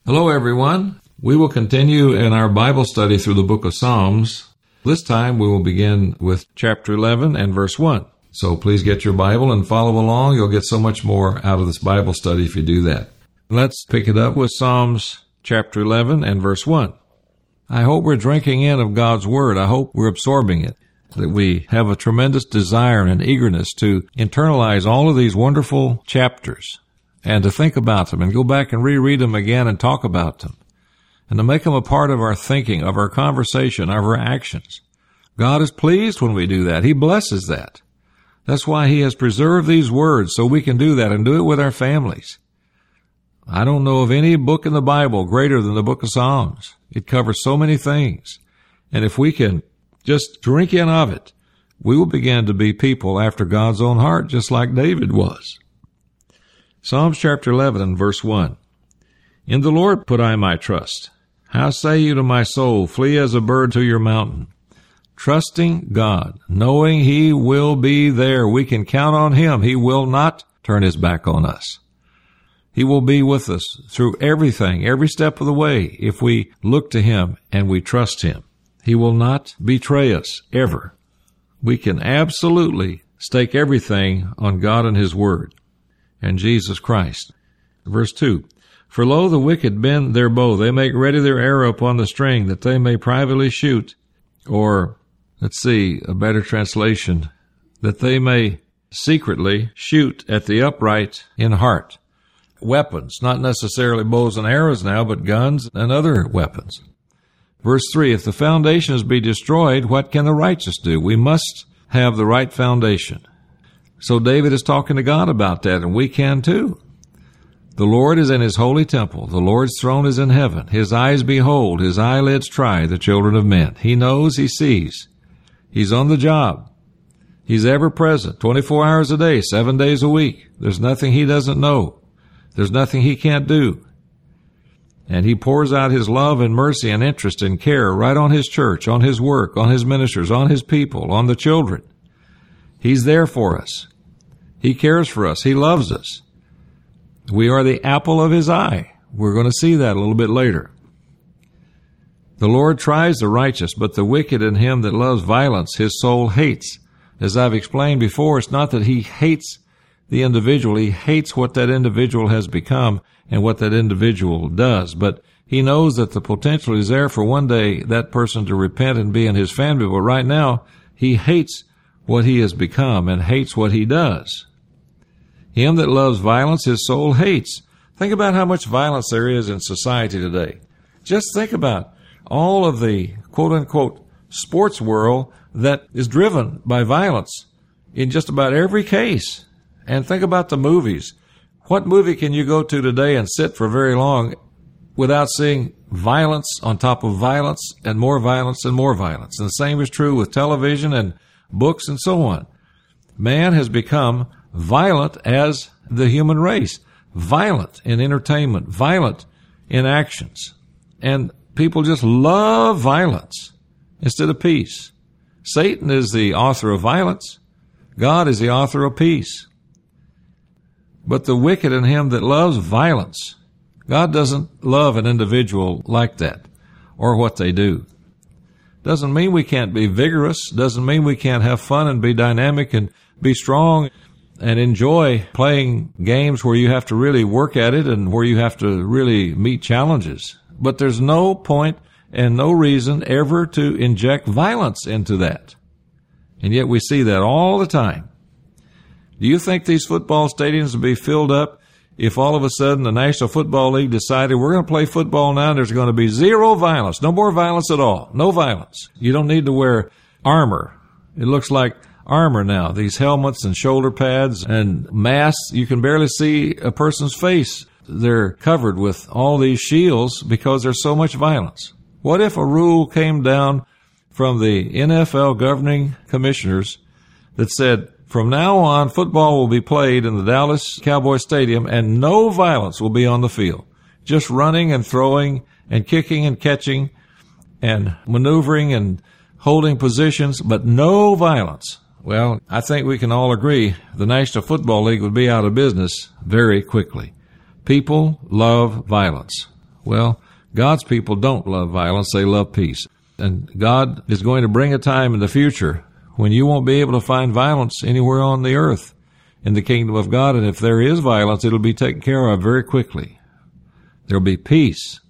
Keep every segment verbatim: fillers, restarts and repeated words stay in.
Hello, everyone. We will continue in our Bible study through the book of Psalms. This time we will begin with chapter eleven and verse one. So please get your Bible and follow along. You'll get so much more out of this Bible study if you do that. Let's pick it up with Psalms chapter eleven and verse one. I hope we're drinking in of God's Word. I hope we're absorbing it, that we have a tremendous desire and eagerness to internalize all of these wonderful chapters and to think about them and go back and reread them again and talk about them and to make them a part of our thinking, of our conversation, of our actions. God is pleased when we do that. He blesses that. That's why He has preserved these words so we can do that and do it with our families. I don't know of any book in the Bible greater than the book of Psalms. It covers so many things. And if we can just drink in of it, we will begin to be people after God's own heart, just like David was. Psalms chapter eleven and verse one. In the Lord put I my trust. How say you to my soul, flee as a bird to your mountain? Trusting God, knowing He will be there. We can count on Him. He will not turn His back on us. He will be with us through everything, every step of the way, if we look to Him and we trust Him. He will not betray us, ever. We can absolutely stake everything on God and His Word and Jesus Christ. Verse two. For lo, the wicked bend their bow. They make ready their arrow upon the string, that they may privately shoot. Or, let's see, a better translation, that they may secretly shoot at the upright in heart. Weapons, not necessarily bows and arrows now, but guns and other weapons. Verse three, if the foundations be destroyed, what can the righteous do? We must have the right foundation. So David is talking to God about that, and we can too. The Lord is in His holy temple. The Lord's throne is in heaven. His eyes behold, His eyelids try the children of men. He knows, He sees. He's on the job. He's ever present, twenty-four hours a day, seven days a week. There's nothing He doesn't know. There's nothing He can't do. And He pours out His love and mercy and interest and care right on His church, on His work, on His ministers, on His people, on the children. He's there for us. He cares for us. He loves us. We are the apple of His eye. We're going to see that a little bit later. The Lord tries the righteous, but the wicked and him that loves violence, His soul hates. As I've explained before, it's not that He hates the individual. He hates what that individual has become and what that individual does. But He knows that the potential is there for one day that person to repent and be in His family. But right now, He hates what he has become and hates what he does. Him that loves violence, his soul hates. Think about how much violence there is in society today. Just think about all of the quote-unquote sports world that is driven by violence in just about every case. And think about the movies. What movie can you go to today and sit for very long without seeing violence on top of violence and more violence and more violence? And the same is true with television and books and so on. Man has become violent as the human race. Violent in entertainment, violent in actions. And people just love violence instead of peace. Satan is the author of violence. God is the author of peace. But the wicked and him that loves violence, God doesn't love an individual like that or what they do. Doesn't mean we can't be vigorous. Doesn't mean we can't have fun and be dynamic and be strong and enjoy playing games where you have to really work at it and where you have to really meet challenges. But there's no point and no reason ever to inject violence into that. And yet we see that all the time. Do you think these football stadiums would be filled up if all of a sudden the National Football League decided we're going to play football now and there's going to be zero violence, no more violence at all, no violence. You don't need to wear armor. It looks like armor now, these helmets and shoulder pads and masks. You can barely see a person's face. They're covered with all these shields because there's so much violence. What if a rule came down from the N F L governing commissioners that said, from now on, football will be played in the Dallas Cowboys Stadium and no violence will be on the field. Just running and throwing and kicking and catching and maneuvering and holding positions, but no violence. Well, I think we can all agree the National Football League would be out of business very quickly. People love violence. Well, God's people don't love violence. They love peace. And God is going to bring a time in the future when you won't be able to find violence anywhere on the earth in the kingdom of God. And if there is violence, it'll be taken care of very quickly. There'll be peace.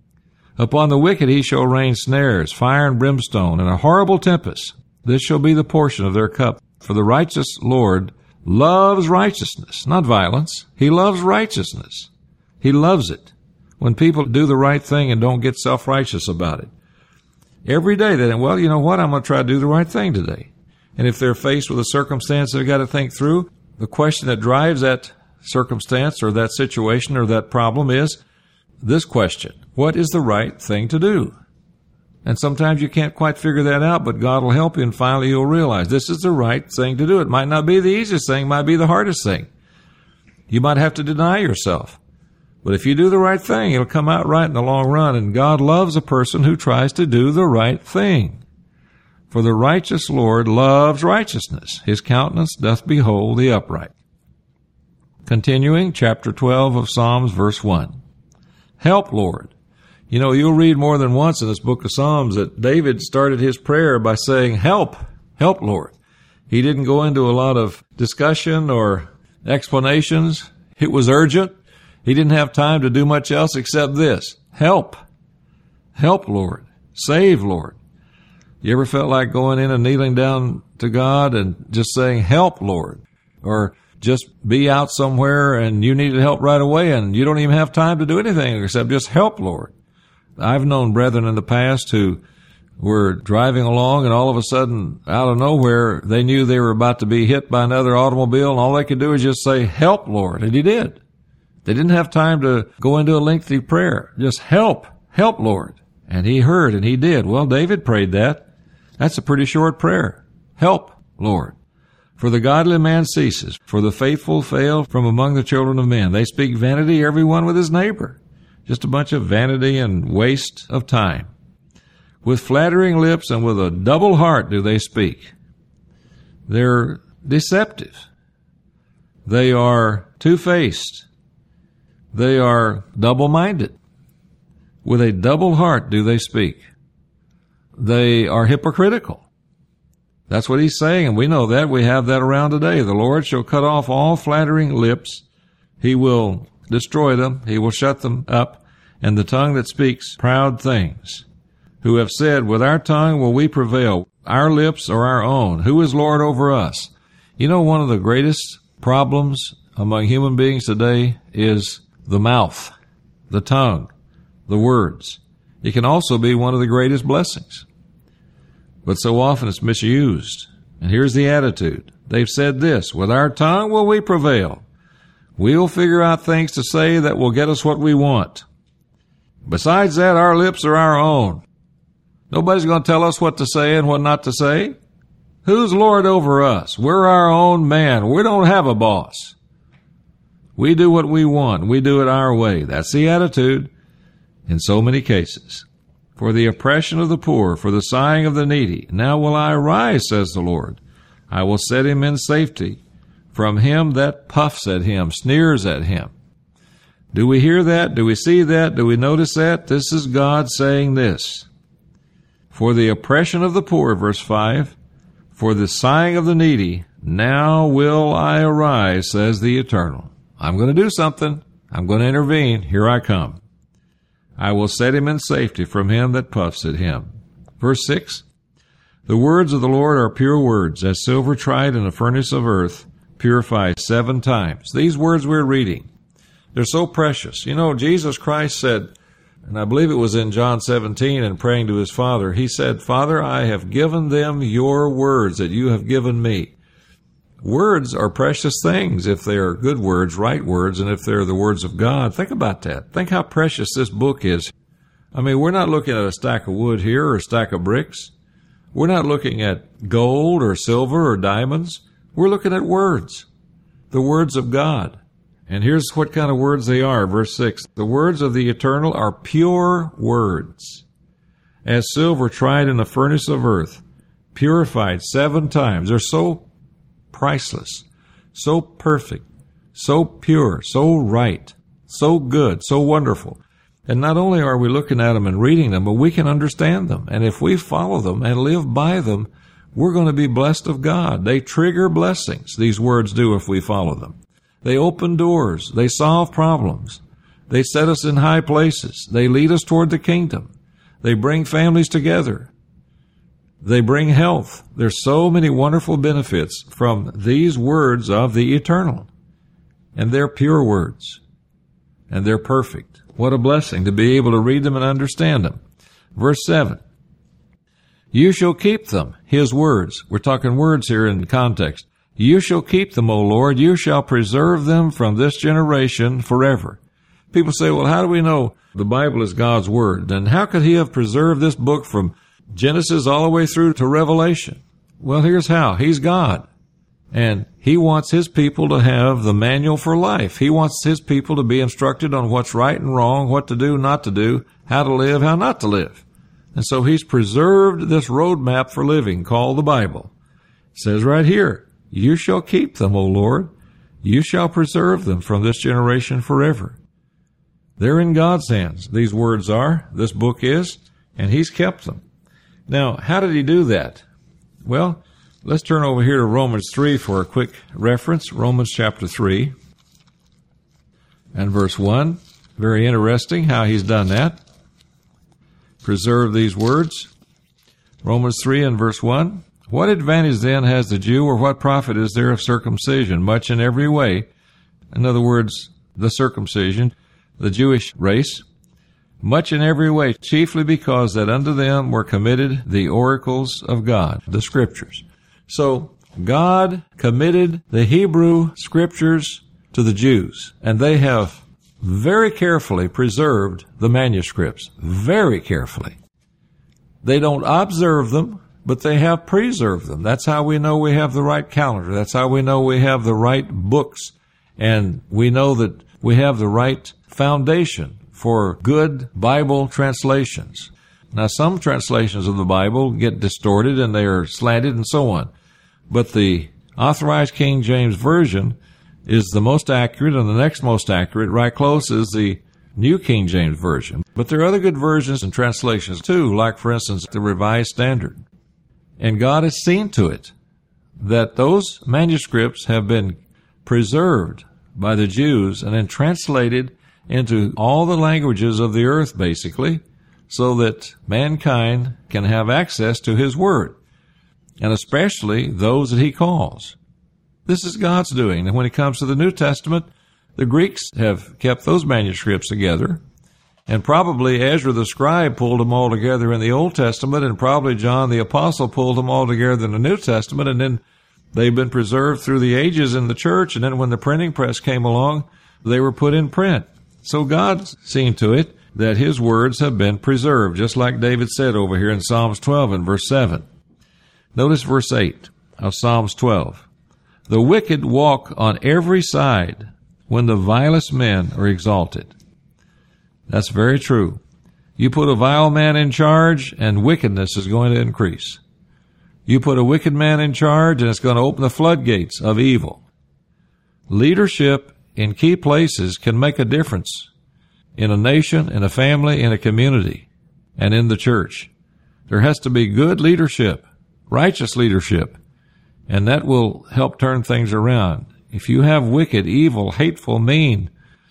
Upon the wicked he shall rain snares, fire and brimstone, and a horrible tempest. This shall be the portion of their cup. For the righteous Lord loves righteousness, not violence. He loves righteousness. He loves it when people do the right thing and don't get self-righteous about it. Every day they think, well, you know what? I'm going to try to do the right thing today. And if they're faced with a circumstance they've got to think through, the question that drives that circumstance or that situation or that problem is this question: what is the right thing to do? And sometimes you can't quite figure that out, but God will help you, and finally you'll realize this is the right thing to do. It might not be the easiest thing, it might be the hardest thing. You might have to deny yourself. But if you do the right thing, it'll come out right in the long run, and God loves a person who tries to do the right thing. For the righteous Lord loves righteousness. His countenance doth behold the upright. Continuing, chapter twelve of Psalms, verse one. Help, Lord. You know, you'll read more than once in this book of Psalms that David started his prayer by saying, help, help, Lord. He didn't go into a lot of discussion or explanations. It was urgent. He didn't have time to do much else except this: help, help, Lord, save, Lord. You ever felt like going in and kneeling down to God and just saying, help, Lord? Or just be out somewhere and you needed help right away and you don't even have time to do anything except just help, Lord. I've known brethren in the past who were driving along and all of a sudden, out of nowhere, they knew they were about to be hit by another automobile, and all they could do was just say, help, Lord. And he did. They didn't have time to go into a lengthy prayer. Just help, help, Lord. And he heard and he did. Well, David prayed that. That's a pretty short prayer. Help, Lord. For the godly man ceases, for the faithful fail from among the children of men. They speak vanity, every one with his neighbor. Just a bunch of vanity and waste of time. With flattering lips and with a double heart do they speak. They're deceptive. They are two-faced. They are double-minded. With a double heart do they speak. They are hypocritical. That's what he's saying, and we know that. We have that around today. The Lord shall cut off all flattering lips. He will destroy them. He will shut them up. And the tongue that speaks proud things, who have said, with our tongue will we prevail, our lips are our own. Who is Lord over us? You know, one of the greatest problems among human beings today is the mouth, the tongue, the words. It can also be one of the greatest blessings. But so often it's misused. And here's the attitude. They've said this: with our tongue will we prevail. We'll figure out things to say that will get us what we want. Besides that, our lips are our own. Nobody's going to tell us what to say and what not to say. Who's Lord over us? We're our own man. We don't have a boss. We do what we want. We do it our way. That's the attitude in so many cases. For the oppression of the poor, for the sighing of the needy. Now will I arise, says the Lord. I will set him in safety from him that puffs at him, sneers at him. Do we hear that? Do we see that? Do we notice that? This is God saying this. For the oppression of the poor, verse five, for the sighing of the needy, now will I arise, says the Eternal. I'm going to do something. I'm going to intervene. Here I come. I will set him in safety from him that puffs at him. Verse six, the words of the Lord are pure words, as silver tried in a furnace of earth, purified seven times. These words we're reading, they're so precious. You know, Jesus Christ said, and I believe it was in John seventeen, and praying to his Father, he said, Father, I have given them your words that you have given me. Words are precious things if they are good words, right words, and if they're the words of God. Think about that. Think how precious this book is. I mean, we're not looking at a stack of wood here or a stack of bricks. We're not looking at gold or silver or diamonds. We're looking at words, the words of God. And here's what kind of words they are, verse six. The words of the Eternal are pure words, as silver tried in the furnace of earth, purified seven times. They're so priceless, so perfect, so pure, so right, so good, so wonderful. And not only are we looking at them and reading them, but we can understand them. And if we follow them and live by them, we're going to be blessed of God. They trigger blessings, these words do, if we follow them. They open doors. They solve problems. They set us in high places. They lead us toward the kingdom. They bring families together. They bring health. There's so many wonderful benefits from these words of the eternal. And they're pure words. And they're perfect. What a blessing to be able to read them and understand them. Verse seven. You shall keep them, his words. We're talking words here in context. You shall keep them, O Lord. You shall preserve them from this generation forever. People say, well, how do we know the Bible is God's word? Then how could he have preserved this book from Genesis all the way through to Revelation? Well, here's how. He's God. And he wants his people to have the manual for life. He wants his people to be instructed on what's right and wrong, what to do, not to do, how to live, how not to live. And so he's preserved this roadmap for living called the Bible. It says right here, you shall keep them, O Lord. You shall preserve them from this generation forever. They're in God's hands. These words are, this book is, and he's kept them. Now, how did he do that? Well, let's turn over here to Romans three for a quick reference. Romans chapter three and verse one. Very interesting how he's done that. Preserve these words. Romans three and verse one. What advantage then has the Jew, or what profit is there of circumcision? Much in every way. In other words, the circumcision, the Jewish race. Much in every way, chiefly because that unto them were committed the oracles of God, the Scriptures. So God committed the Hebrew Scriptures to the Jews, and they have very carefully preserved the manuscripts, very carefully. They don't observe them, but they have preserved them. That's how we know we have the right calendar. That's how we know we have the right books, and we know that we have the right foundation for good Bible translations. Now, some translations of the Bible get distorted and they are slanted and so on. But the Authorized King James Version is the most accurate, and the next most accurate, right close, is the New King James Version. But there are other good versions and translations too, like, for instance, the Revised Standard. And God has seen to it that those manuscripts have been preserved by the Jews and then translated into all the languages of the earth, basically, so that mankind can have access to his word, and especially those that he calls. This is God's doing. And when it comes to the New Testament, the Greeks have kept those manuscripts together, and probably Ezra the scribe pulled them all together in the Old Testament, and probably John the apostle pulled them all together in the New Testament, and then they've been preserved through the ages in the church, and then when the printing press came along, they were put in print. So God's seen to it that his words have been preserved, just like David said over here in Psalms twelve and verse seven. Notice verse eight of Psalms twelve. The wicked walk on every side when the vilest men are exalted. That's very true. You put a vile man in charge, and wickedness is going to increase. You put a wicked man in charge, and it's going to open the floodgates of evil. Leadership in key places can make a difference in a nation, in a family, in a community, and in the church. There has to be good leadership, righteous leadership, and that will help turn things around. If you have wicked, evil, hateful, mean,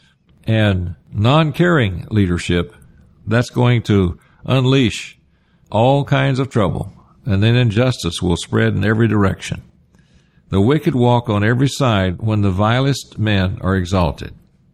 and non-caring leadership, that's going to unleash all kinds of trouble, and then injustice will spread in every direction. The wicked walk on every side when the vilest men are exalted.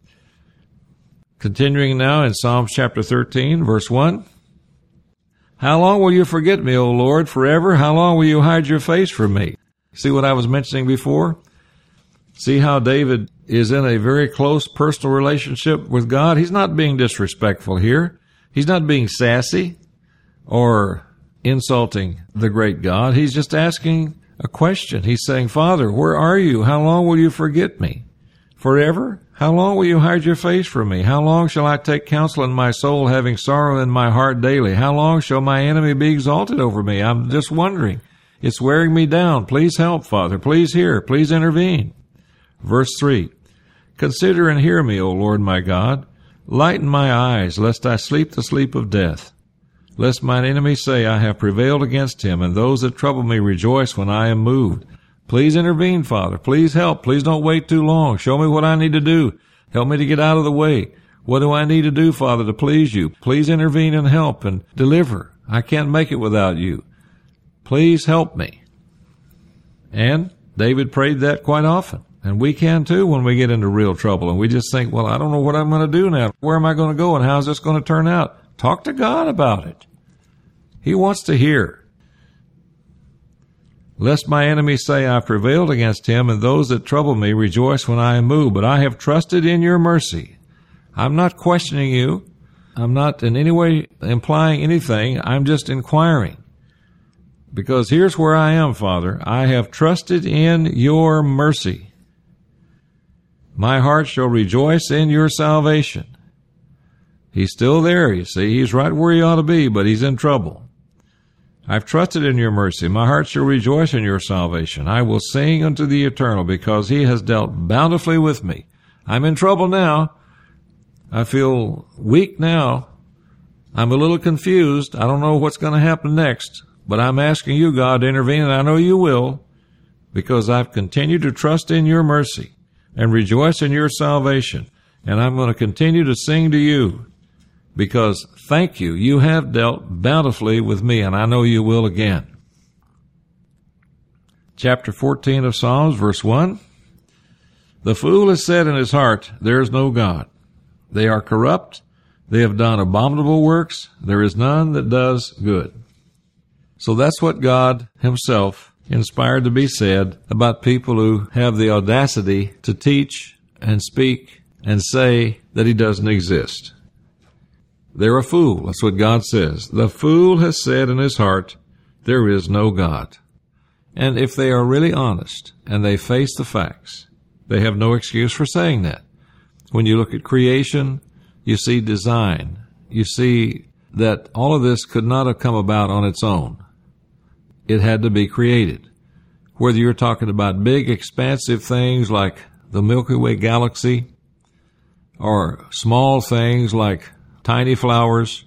Continuing now in Psalms chapter thirteen, verse one. How long will you forget me, O Lord, forever? How long will you hide your face from me? See what I was mentioning before? See how David is in a very close personal relationship with God? He's not being disrespectful here. He's not being sassy or insulting the great God. He's just asking a question. He's saying, Father, where are you? How long will you forget me? Forever? How long will you hide your face from me? How long shall I take counsel in my soul, having sorrow in my heart daily? How long shall my enemy be exalted over me? I'm just wondering. It's wearing me down. Please help, Father. Please hear. Please intervene. Verse three. Consider and hear me, O Lord my God. Lighten my eyes, lest I sleep the sleep of death. Lest mine enemies say, I have prevailed against him, and those that trouble me rejoice when I am moved. Please intervene, Father. Please help. Please don't wait too long. Show me what I need to do. Help me to get out of the way. What do I need to do, Father, to please you? Please intervene and help and deliver. I can't make it without you. Please help me. And David prayed that quite often. And we can too when we get into real trouble. And we just think, well, I don't know what I'm going to do now. Where am I going to go and how's this going to turn out? Talk to God about it. He wants to hear. Lest my enemies say, I have prevailed against him, and those that trouble me rejoice when I am moved. But I have trusted in your mercy. I'm not questioning you. I'm not in any way implying anything. I'm just inquiring. Because here's where I am, Father. I have trusted in your mercy. My heart shall rejoice in your salvation. He's still there, you see. He's right where he ought to be, but he's in trouble. I've trusted in your mercy. My heart shall rejoice in your salvation. I will sing unto the Eternal, because he has dealt bountifully with me. I'm in trouble now. I feel weak now. I'm a little confused. I don't know what's going to happen next, but I'm asking you, God, to intervene, and I know you will, because I've continued to trust in your mercy and rejoice in your salvation. And I'm going to continue to sing to you, because thank you, you have dealt bountifully with me, and I know you will again. Chapter fourteen of Psalms, verse one. The fool has said in his heart, there is no God. They are corrupt. They have done abominable works. There is none that does good. So that's what God himself inspired to be said about people who have the audacity to teach and speak and say that he doesn't exist. They're a fool. That's what God says. The fool has said in his heart, there is no God. And if they are really honest and they face the facts, they have no excuse for saying that. When you look at creation, you see design. You see that all of this could not have come about on its own. It had to be created. Whether you're talking about big, expansive things like the Milky Way galaxy, or small things like tiny flowers,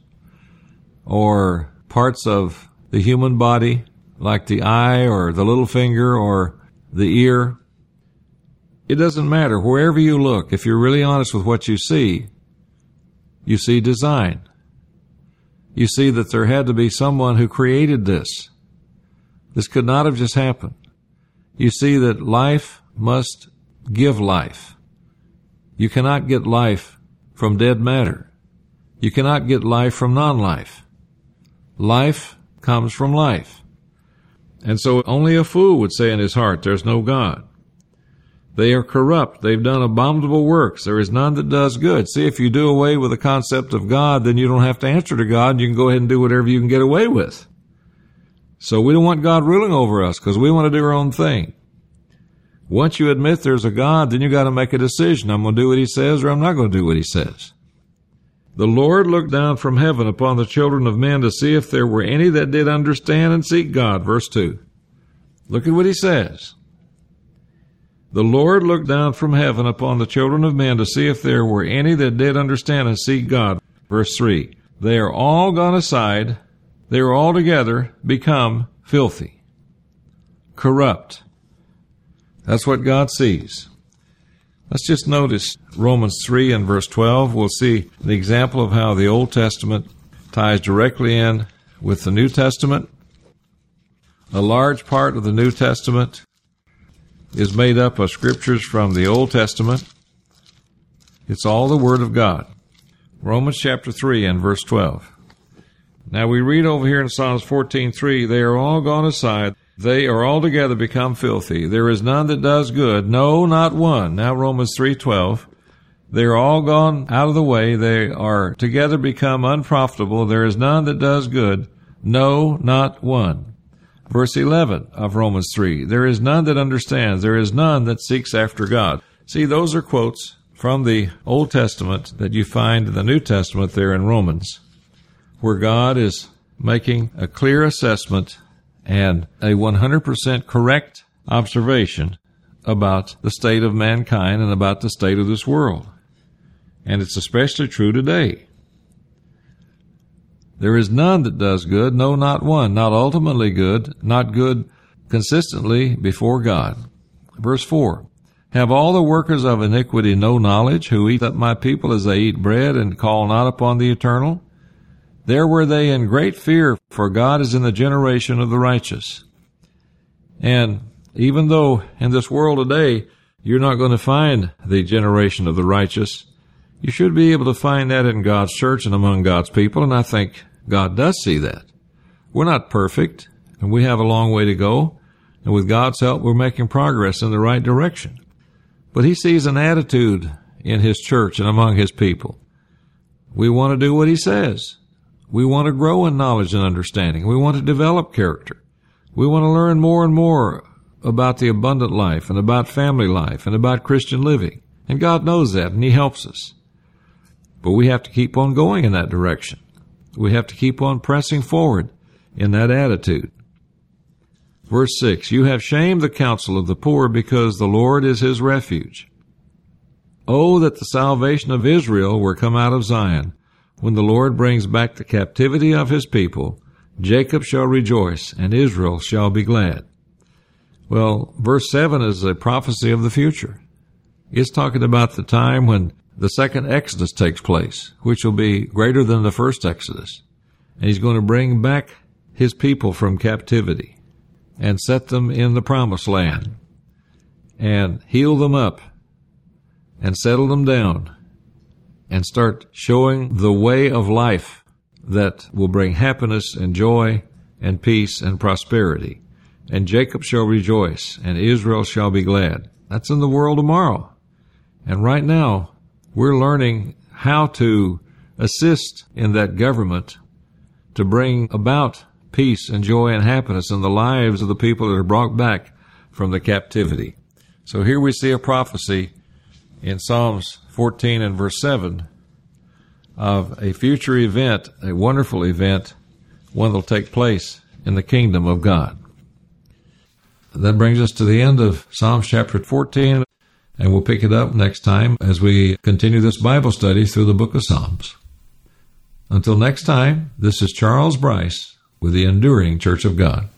or parts of the human body like the eye or the little finger or the ear, it doesn't matter. Wherever you look, if you're really honest with what you see, you see design. You see that there had to be someone who created this. This could not have just happened. You see that life must give life. You cannot get life from dead matter. You cannot get life from non-life. Life comes from life. And so only a fool would say in his heart, there's no God. They are corrupt. They've done abominable works. There is none that does good. See, if you do away with the concept of God, then you don't have to answer to God. You can go ahead and do whatever you can get away with. So we don't want God ruling over us because we want to do our own thing. Once you admit there's a God, then you got to make a decision. I'm going to do what he says or I'm not going to do what he says. The Lord looked down from heaven upon the children of men to see if there were any that did understand and seek God. Verse two. Look at what he says. The Lord looked down from heaven upon the children of men to see if there were any that did understand and seek God. Verse three. They are all gone aside. They are altogether become filthy, corrupt. That's what God sees. Let's just notice Romans three and verse twelve. We'll see the example of how the Old Testament ties directly in with the New Testament. A large part of the New Testament is made up of scriptures from the Old Testament. It's all the Word of God. Romans chapter three and verse twelve. Now we read over here in Psalms fourteen three, they are all gone aside. They are altogether become filthy. There is none that does good. No, not one. Now Romans three twelve. They are all gone out of the way. They are together become unprofitable. There is none that does good. No, not one. Verse eleven of Romans three. There is none that understands. There is none that seeks after God. See, those are quotes from the Old Testament that you find in the New Testament there in Romans, where God is making a clear assessment and a one hundred percent correct observation about the state of mankind and about the state of this world. and it's especially true today. There is none that does good, no, not one, not ultimately good, not good consistently before God. Verse four, have all the workers of iniquity no knowledge, who eat up my people as they eat bread, and call not upon the Eternal? There were they in great fear, for God is in the generation of the righteous. And even though in this world today you're not going to find the generation of the righteous, you should be able to find that in God's church and among God's people, and I think God does see that. We're not perfect, and we have a long way to go, and with God's help we're making progress in the right direction. But He sees an attitude in His church and among His people. We want to do what He says. We want to grow in knowledge and understanding. We want to develop character. We want to learn more and more about the abundant life and about family life and about Christian living. And God knows that, and He helps us. But we have to keep on going in that direction. We have to keep on pressing forward in that attitude. Verse six, you have shamed the counsel of the poor, because the Lord is his refuge. Oh, that the salvation of Israel were come out of Zion. When the Lord brings back the captivity of his people, Jacob shall rejoice, and Israel shall be glad. Well, verse seven is a prophecy of the future. It's talking about the time when the second Exodus takes place, which will be greater than the first Exodus. And He's going to bring back His people from captivity and set them in the promised land and heal them up and settle them down and start showing the way of life that will bring happiness and joy and peace and prosperity. And Jacob shall rejoice, and Israel shall be glad. That's in the world tomorrow. And right now, we're learning how to assist in that government to bring about peace and joy and happiness in the lives of the people that are brought back from the captivity. So here we see a prophecy in Psalms fourteen and verse seven of a future event, a wonderful event, one that will take place in the kingdom of God. That brings us to the end of Psalms chapter fourteen, and we'll pick it up next time as we continue this Bible study through the book of Psalms. Until next time, this is Charles Bryce with the Enduring Church of God.